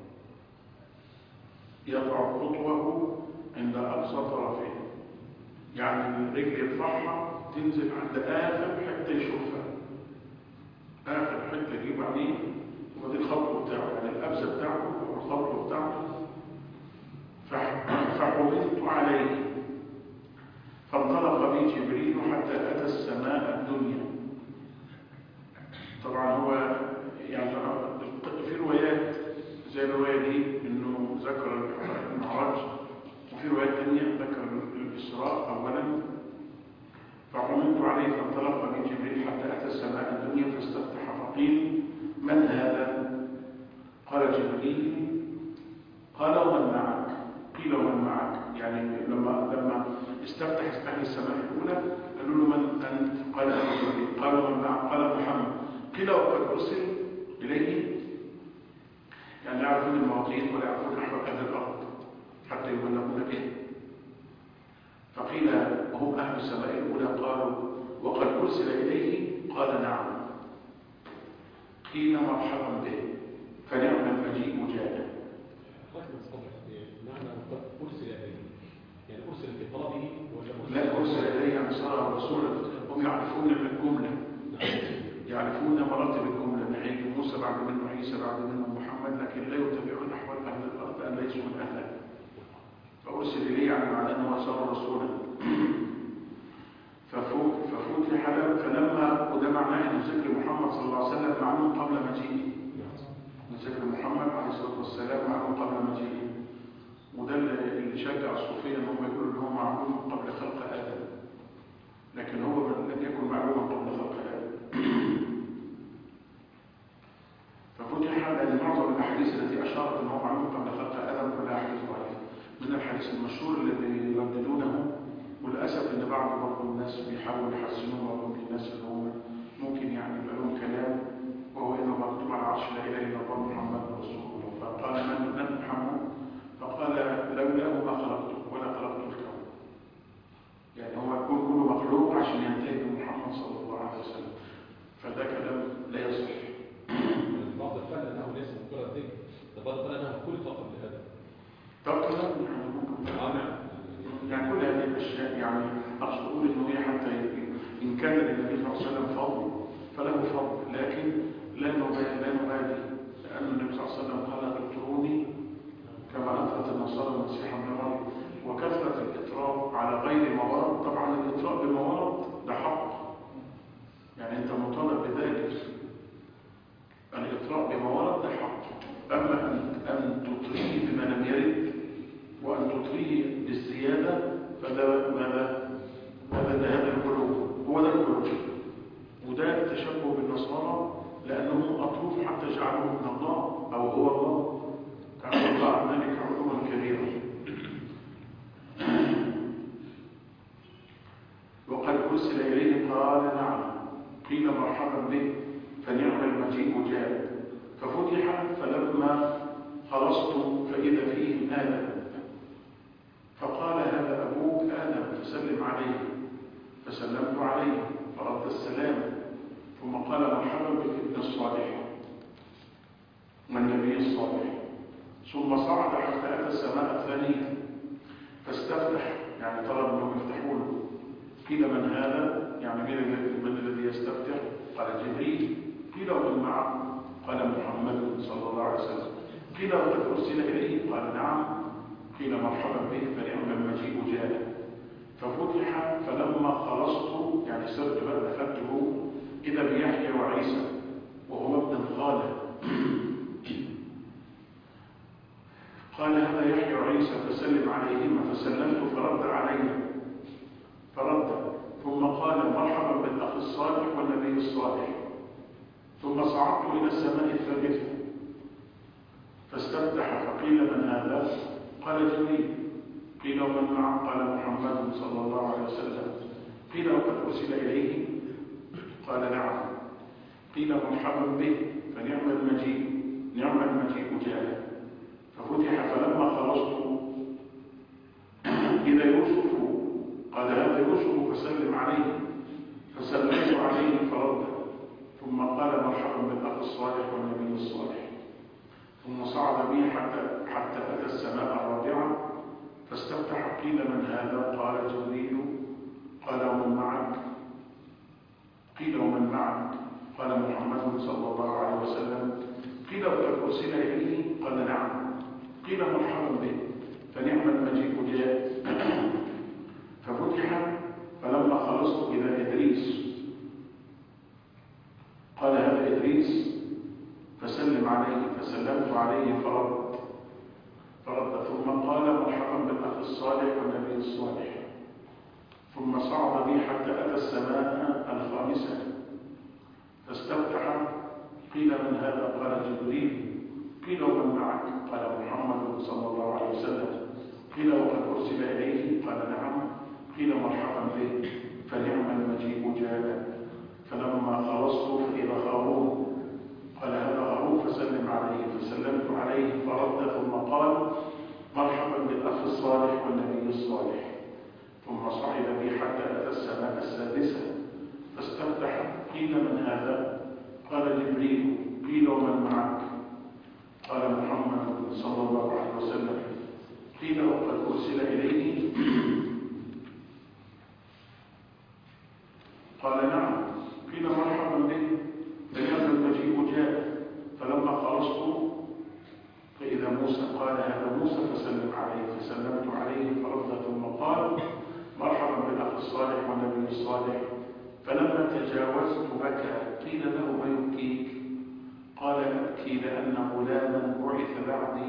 يضع خطوه عند أقصى طرفه، يعني الرجل يرفعها تنزل عند آخر حتة يشوفها، آخر حتة يجيب عليه، ودي الخطوة بتاعه، يعني الأبزة بتاعته والخطوة بتاعته. فحملت عليه فانطلق بي جبريل حتى أتى السماء الدنيا. طبعا هو يعني في روايات زي الرواية دي إنه ذكر المعراج، وفي روايات ثانية ذكر الإسراء أولا. فحملت عليه فانطلق بي جبريل حتى أتى السماء الدنيا فاستفتح فقيل: من هذا؟ قال: جبريل. قال: ومن معك؟ قيل: ومن معك؟ يعني لما استفتح أهل السماء الأولى قالوا له: من أنت؟ قال: أنا جبريل. قال: ومن معك؟ قال: محمد. قيل: وقد أرسل إليه؟ يعني لا يعرفون المواقيت ولا يعرفون أحوال أهل الأرض حتى يبلغون به. فقيل وهم أهل السماء الأولى قالوا: وقد أرسل إليه؟ قال: نعم. قيل: مرحبا به، فنعم المجيء جاء. معنى أرسل إليه يعني أرسل في طلبه ولا لا، أرسل إليه يعني صار رسولا. هم يعرفون الجملة، يعرفون مراتب الجملة، ان هيجي موسى بعد منه عيسى بعد منه محمد، لكن لا يتبعون أحوال أهل الأرض أن ليسوا من أهلها. فأرسل إليه يعني معناه أنه صار رسولا. ففتح له، فلما، وده معناه أن ذكر محمد صلى الله عليه وسلم معلوم قبل مجيئه. ذكر محمد عليه الصلاة والسلام معلوم قبل مجيئه، وده اللي شجع الصوفية ان هم يقولوا ان هو معلوم قبل خلق آدم، لكن هو لم يكن معلوما قبل خلق آدم. ففتح، لأن معظم الأحاديث التي أشارت ان هو معلوم قبل خلق آدم كلها أحاديث ضعيفة. من الحديث المشهور اللي بيرددونه، وللأسف ان بعض برضه الناس بيحاولوا يحسنوه، بعض الناس اللي هم ممكن يعني يبقى لهم كلام، وهو انه مكتوب على عرش لا اله الا الله محمد رسول الله. فقال: من محمد؟ فقال: لولاه ما خلقته ولا خلقت الكون. يعني هو يكون كله مخلوق عشان ينتهي بمحمد صلى الله عليه وسلم، فده كلام لا يصح. بعض الفعل انه ليس مجرد ذكر، ده بعض الفعل انه خلق قبل هذا. طب كلام يعني ممكن يعني كل هذه الاشياء، يعني اقصد اقول انه هي حتى ان كان للنبي صلى الله عليه وسلم فضل فله فضل، لكن لا نبالي، لان النبي صلى الله عليه وسلم قال: اطروني كما أطرت النصارى المسيح ابن مريم. وكثرة الإطراء على غير موارد، طبعا الإطراء بموارد ده حق، يعني أنت مطالب بذلك. الإطراء بموارد ده حق، أما أن تطريه بما لم يرد وأن تطريه بالزيادة فده ماذا؟ هذا الغلو، هو ده الغلو، وده التشبه بالنصارى، لأنهم أطروف حتى جعلوا أرسل إليه؟ قال نعم. قيل مرحبا به، فنعم المجيء جاء. ففتح، فلما خلصت فإذا فيهم آدم، فقال هذا أبوك آدم فسلم عليه. فسلمت عليه فرد السلام، ثم قال مرحبا بالابن الصالح والنبي الصالح. ثم صعد حتى أتى السماء الثانية فاستفتح، يعني طلب أنهم يفتحوا له. قيل من هذا؟ يعني من الذي يستفتح؟ قال جبريل. قيل ومن معه؟ قال محمد صلى الله عليه وسلم. قيل وقد أرسل إليه؟ قال نعم. قيل مرحبا به، فنعم المجيء جاء. ففتح، فلما خلصت يعني سرت بقى دخلته إذا بيحيى وعيسى وهو ابن الخالة. قال هذا يحيى وعيسى فسلم عليهما، فسلمت فرد علينا فرد، ثم قال مرحبا بالأخ الصالح والنبي الصالح. ثم صعدت إلى السماء الثالثة فاستفتح، فقيل من هذا؟ قال جبريل. قيل ومن معه؟ قال محمد صلى الله عليه وسلم. قيل وقد أرسل إليه؟ قال نعم. قيل مرحبا به، فنعم المجيء، نعم المجيء جاء. ففتح، فلما خلصت إذا يوسف، قال هذا يوسف فسلم عليه. فسلمت عليه فرد، ثم قال مرحبا بالأخ الصالح والنبي الصالح. ثم صعد بي حتى أتى السماء الرابعة فاستفتح. قيل من هذا؟ قال جبريل. قال ومن معك؟ قيل ومن معك؟ قال محمد صلى الله عليه وسلم. قيل وقد أرسل إليه؟ قال نعم. قيل مرحبا به، فنعم المجيء جاء. ففتح، فلما خلصت إلى إدريس، قال هذا إدريس فسلم عليه. فسلمت عليه فرد، ثم قال مرحبا بالأخ الصالح والنبي الصالح. ثم صعد بي حتى أتى السماء الخامسة فاستفتح. قيل من هذا؟ قال جبريل. قيل ومن معك؟ قال محمد صلى الله عليه وسلم. قيل وقد أرسل إليه؟ قال نعم. قيل مرحبا به، فنعم المجيء جاء. فلما خلصت فإذا هارون، قال هذا هارون فسلم عليه. فسلمت عليه فرد، ثم قال مرحبا بالأخ الصالح والنبي الصالح. ثم صعد بي حتى أتى السماء السادسة فاستفتح. قيل من هذا؟ قال جبريل. قيل ومن معك؟ قال محمد صلى الله عليه وسلم. قيل وقد أرسل إليه؟ قال نعم. قيل مرحبا به، فنعم المجيء جاء. فلما خلصت فإذا موسى، قال هذا موسى فسلم عليه. فسلمت عليه فرد، ثم قال مرحبا بالأخ الصالح والنبي الصالح. فلما تجاوزت بكى. قيل له ما يبكيك؟ قال أبكي لأن غلاما بعث بعدي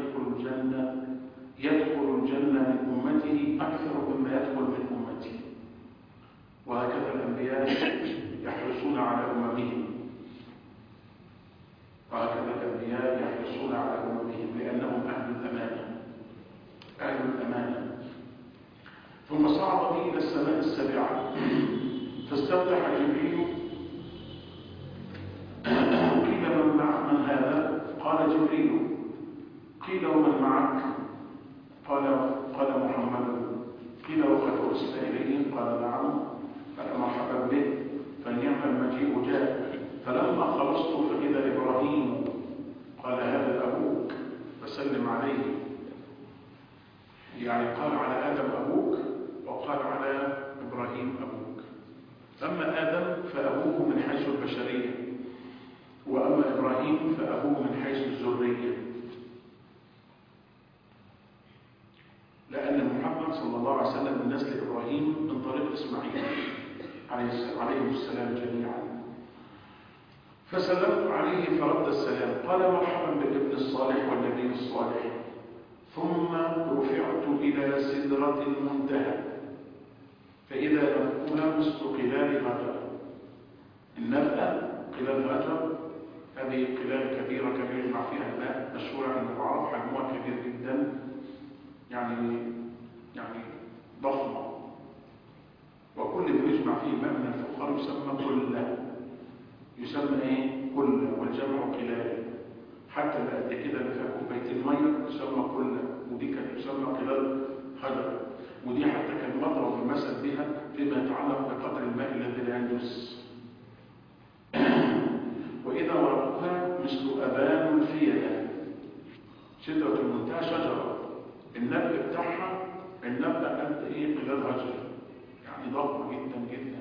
يدخل الجنة من أمته أكثر مما يدخل من أمتي. وهكذا الأنبياء يحرصون على أممهم، لأنهم أهل الأمانة. ثم صعد بي إلى السماء السابعة فاستفتح جبريل. قيل من هذا؟ قال جبريل. قيل ومن معك؟ قال محمد. قيل وقد أرسل إليه؟ قال نعم. قال مرحبا به، فنعم المجيء جاء. فلما خلصت فإذا إبراهيم، قال هذا أبوك فسلم عليه. يعني قال على آدم أبوك، وقال على إبراهيم أبوك. أما آدم فأبوه من حيث البشرية، وأما إبراهيم فأبوه من حيث الذرية، لأن محمد صلى الله عليه وسلم من نسل إبراهيم من طريق إسماعيل عليهم السلام جميعا. فسلمت عليه فرد السلام. قال مرحبا بالابن الصالح والنبي الصالح. ثم رفعت إلى سدرة المنتهى فإذا نبأها مثل قلال غجر. النبأة قلال غجر، هذه قلال كبيرة يجمع فيها الماء، مشهورة عند العرب، حجمها كبير جدا، يعني ضخمة، وكل ما يجمع يجمع فيه الماء من الفخار يسمى قلة. يسمى ايه؟ قلة، والجمع قلال. حتى اللي قد كده اللي فيها كوبايتين ميه تسمى قلة، ودي كانت تسمى قلال حجر. ودي حتى كان مضرب المثل بها فيما يتعلق بقدر الماء الذي لا ينجس. وإذا ورقها مثل أبان الفيلة. شجرة المنتهى شجرة النبت بتاعها النبتة قد ايه؟ قلال هجر، يعني ضخمة جدا جدا.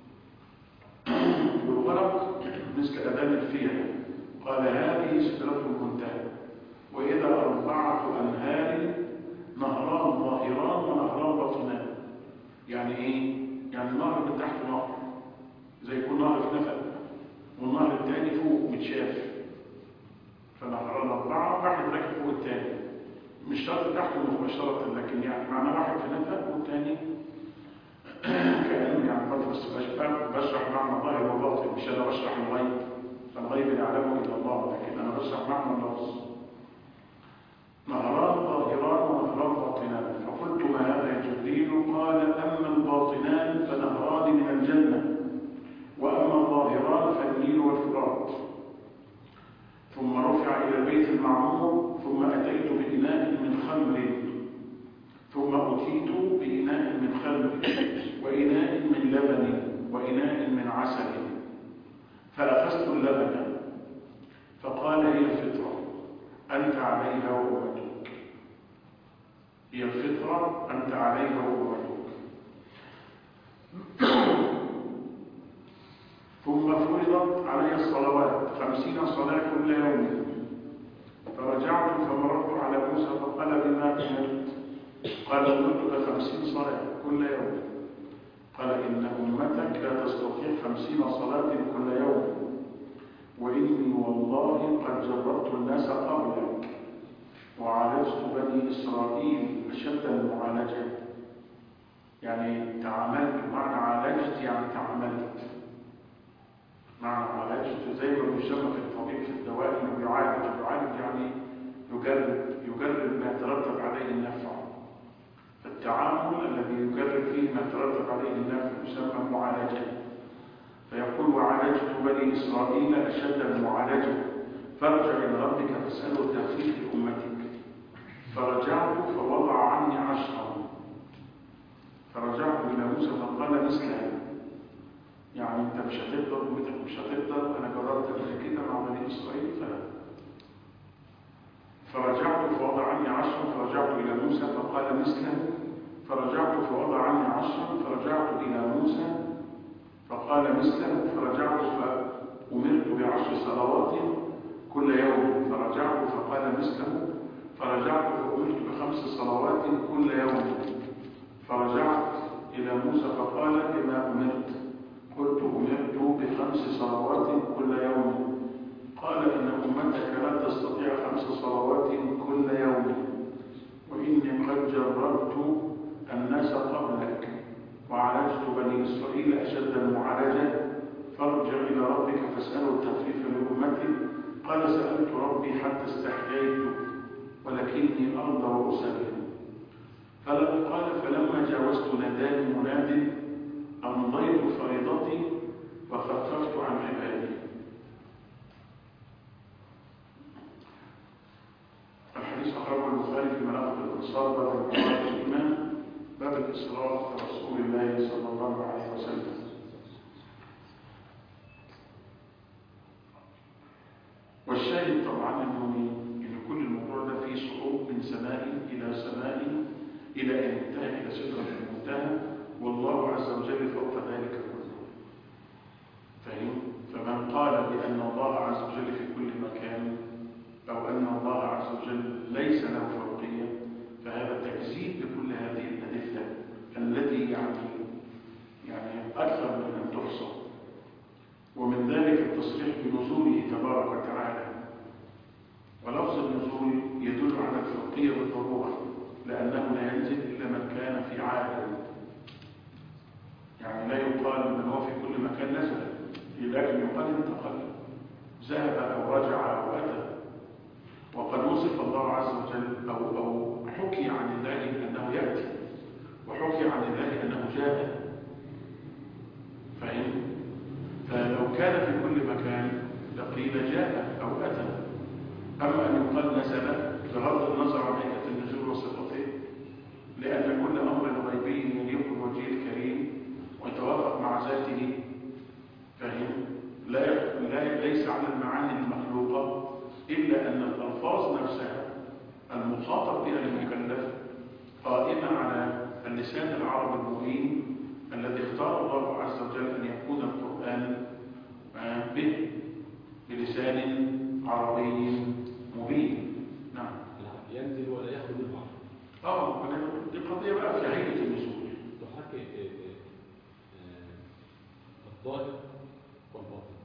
والورق مثل أبان الفيلة. قال هذه سدرة المنتهى. وإذا 4 أنهار نهران ظاهران ونهران باطنان. يعني إيه؟ يعني النهر من تحت نهر زي يكون نهر في نفق، والنهر الثاني فوق متشاف. فنهران 4 واحد راكب فوق الثاني، مش شرط تحته مباشرة، لكن يعني معنى واحد في نفق والثاني كأنه يعني برضه بس بشرح معنى ظاهر وباطن، مش أنا بشرح الغيب، فالغيب يعلمه إلا الله، لكن أنا بشرح معنى اللفظ. نهران ظاهران ونهران باطنان. فقلت ما هذا يا جبريل؟ قال أما الباطنان فنهران من الجنة، وأما الظاهران فالنيل والفرات. ثم رفع إلى البيت المعمور، ثم أتيت بإناء من خمر، ثم أتيت بإناء من خمر، وإناء من لبن، وإناء من عسل. فأخذت اللبن فقال هي الفطرة أنت عليها وأمتك. هي الفطرة أنت عليها وأمتك. ثم فرضت علي الصلوات 50 صلاة كل يوم. فرجعت فمررت على موسى فقال بما أمرت؟ قال أمرت ب50 صلاة كل يوم. قال إن أمتك لا تستطيع 50 صلاة كل يوم، وإني والله قد جربت الناس قبلك وعالجت بني إسرائيل أشد المعالجة. يعني تعاملت، معنى عالجت يعني تعاملت، معنى عالجت زي ما بيسمى في الطبيب في الدواء انه يعالج يعني يجرب ما يترتب عليه النفع. فالتعامل الذي يجرب فيه ما يترتب عليه النفع يسمى معالجة. فيقول وعالجت بني إسرائيل أشد المعالجة، فارجع إلى ربك فاسأله التخفيف لأمتك. فرجعت فوضع عني 10. فرجعت إلى موسى فقال مثلها، يعني أنت مش هتقدر، أمتك مش هتقدر، أنا جربت قبل كده مع بني إسرائيل فرجعت فوضع عني 10. فرجعت إلى موسى فقال مثله. فرجعت فوضع عني 10. فرجعت إلى موسى فقال مثله. فرجعت فأمرت ب10 صلوات كل يوم. فرجعت فقال مثله. فرجعت فأمرت ب5 صلوات كل يوم. فرجعت إلى موسى فقال بما أمرت؟ قلت أمرت ب5 صلوات كل يوم. قال إن أمتك لا تستطيع 5 صلوات كل يوم، وإني قد جربت الناس قبلك وعالجت بني إسرائيل أشد المعالجة، فارجع إلى ربك فاسأله التخفيف لأمتي. قال سألت ربي حتى استحييت، ولكني أرضى وأسلم. قال فلما جاوزت ناداني مناد أمضيت فريضتي وخففت عن عبادي. الحديث أخرجه البخاري في مناقب الأنصار باب القرآن الإيمان، باب الإسراء برسول الله صلى الله عليه وسلم. والشاهد طبعا إن كل الموضوع ده فيه صعود من سماء إلى سماء إلى أن ينتهي إلى سدرة المنتهى، والله عز وجل فوق ذلك كله. فهم؟ فمن قال بأن الله عز وجل في كل مكان، أو أن الله عز وجل ليس له فوقية، فهذا تكذيب بكل هذه الأدلة التي يعني أكثر من أن تحصى. ومن ذلك التصريح بنزوله تبارك وتعالى. ولفظ النزول يدل على الفوقية بالضرورة، لأنه لا ينزل إلا من كان في عالم. يعني لا يقال من هو في كل مكان نزل، لكن يقال انتقل، ذهب أو رجع أو أتى. وقد وصف الله عز وجل أو حكي عن الله أنه يأتي، وحكي عن الله أنه جاء. قيل جاء أو أتى. أما أن يقال نزل بغض النظر عن هيئة النزول وصفته، لأن كل أمر غيبي يليق بوجهه الكريم ويتوافق مع ذاته، فهم؟ ليس على المعاني المخلوقة، إلا أن الألفاظ نفسها المخاطب بها المكلف قائمة على اللسان العربي المبين الذي اختار الله عز وجل أن يكون القرآن به بلسان عربي مبين. نعم. ينزل ولا يخرج البحر. دي قضية بقى في هيئة النزول. تحكي الظاهر والباطن.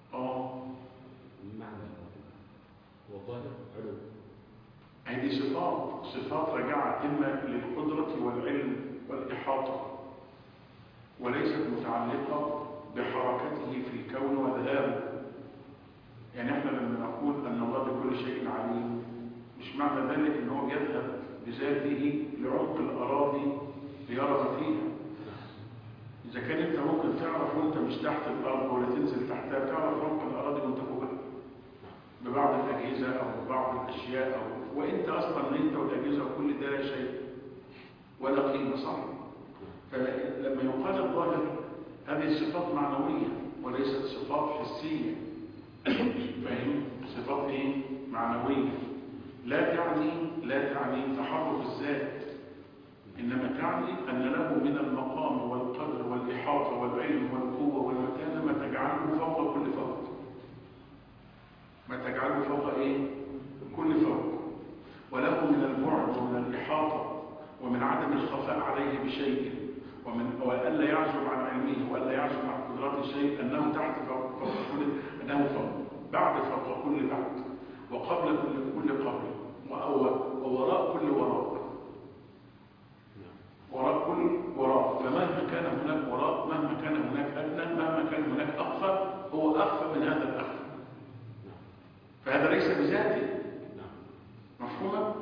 معنى الباطن هو الظاهر علو. هذه صفات راجعة إما للقدرة والعلم والإحاطة، وليست متعلقة بحركته في الكون وذهابه. يعني احنا لما نقول أن الله بكل شيء عليم، مش معنى ذلك ان هو يذهب بذاته لعمق الأراضي ليرى ما فيها. إذا كان أنت ممكن تعرف وأنت مش تحت الأرض ولا تنزل تحتها، تعرف عمق الأراضي وأنت فوقها ببعض الأجهزة أو ببعض الأشياء وأنت أصلا أنت والأجهزة وكل ده لا شيء ولا قيمة، صح؟ فلما يقال الظاهر هذه صفات معنوية وليست صفات حسية. فاهم؟ صفات ايه؟ معنوية. لا تعني تحرك الذات، إنما تعني أن له من المقام والقدر والإحاطة والعلم والقوة والمكانة ما تجعله فوق كل فوق. ما تجعله فوق ايه؟ كل فوق. وله من البعد ومن الإحاطة ومن عدم الخفاء عليه بشيء، وألا يعزب عن علمه وألا يعزب عن قدرات شيء، أنه تحت فوق كل، أنه فوق بعد فوق كل بعد، وقبل كل قبل، ووراء كل وراء، وراء كل وراء. فمهما كان هناك وراء، مهما كان هناك أدنى، مهما كان هناك أخفى، هو أخفى من هذا الأخفى. فهذا ليس بذاته. مفهومة؟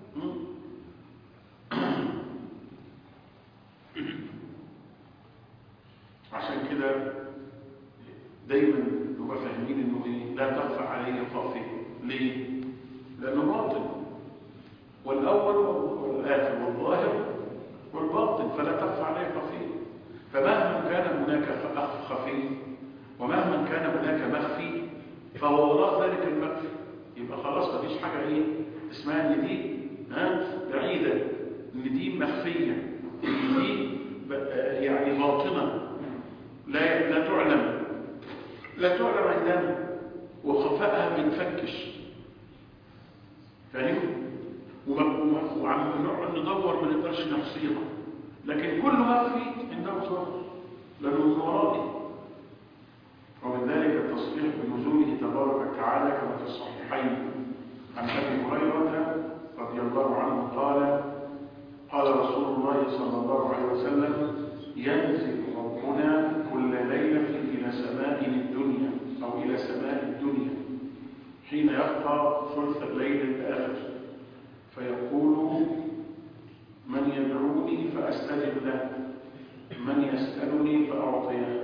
عشان كده دايما نبقى فاهمين انه ايه؟ لا تخفى عليه خافيه. ليه؟ لانه باطن، والاول والاخر والظاهر والباطن، فلا تخفى عليه خافيه. فمهما كان هناك خفي ومهما كان هناك مخفي، فهو وراء ذلك المخفي. يبقى خلاص مفيش حاجه ايه اسمها ان دي بعيده، ان دي مخفيه، ان دي يعني باطنه لا تعلم عندنا، وخفائها بنفكش. فاهم؟ وعم نقعد ندور ما نقدرش نحصيها، لكن كل مخفي عنده ظاهر لانه من ورائي. ومن ذلك التصريح بنزوله تبارك وتعالى كما في الصحيحين عن ابي هريره رضي الله عنه قال رسول الله صلى الله عليه وسلم: ينزل ربنا كل ليله الى سماء الدنيا او الى سماء الدنيا حين يبقى ثلث الليل الاخر، فيقول: من يدعوني فاستجب له، من يسالني فاعطيه،